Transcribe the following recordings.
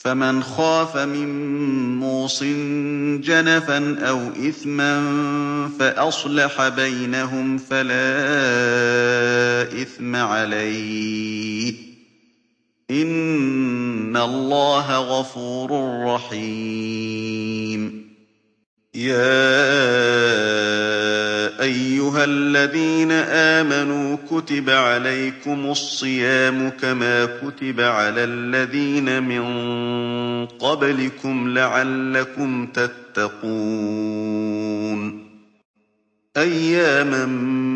فمن خاف من موص جنفا أو إثما فأصلح بينهم فلا إثم عليه إن الله غفور رحيم يا أيها الذين آمنوا كتب عليكم الصيام كما كتب على الذين من قبلكم لعلكم تتقون أياما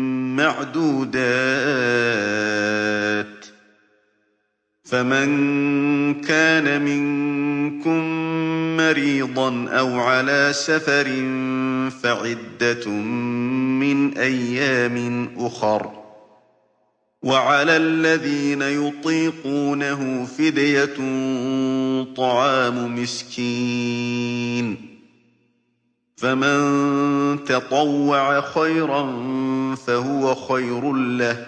معدودات فمن كان منكم مريضا أو على سفر فعدة من أيام أخر وعلى الذين يطيقونه فدية طعام مسكين فمن تطوع خيرا فهو خير له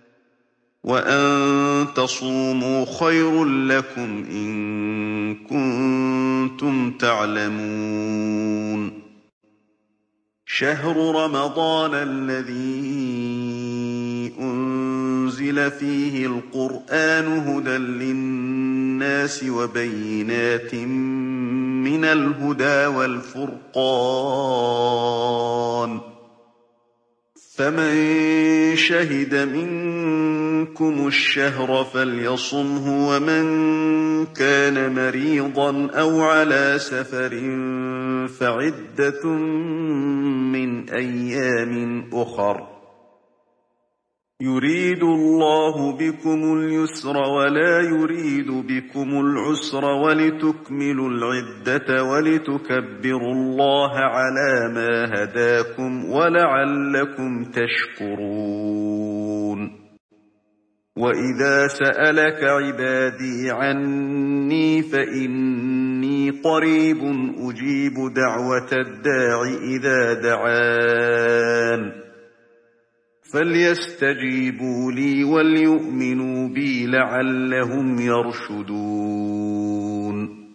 وأن تصوموا خير لكم إن كنتم تعلمون شهر رمضان الذي أنزل فيه القرآن هدى للناس وبينات من الهدى والفرقان فمن شهد منكم الشهر فليصمه ومن كان مريضا أو على سفر فعدة من أيام أخر يريد الله بكم اليسر ولا يريد بكم العسر ولتكملوا العدة ولتكبروا الله على ما هداكم ولعلكم تشكرون وإذا سألك عبادي عني فإني قريب أجيب دعوة الداع إذا دعان فليستجيبوا لي وليؤمنوا بي لعلهم يرشدون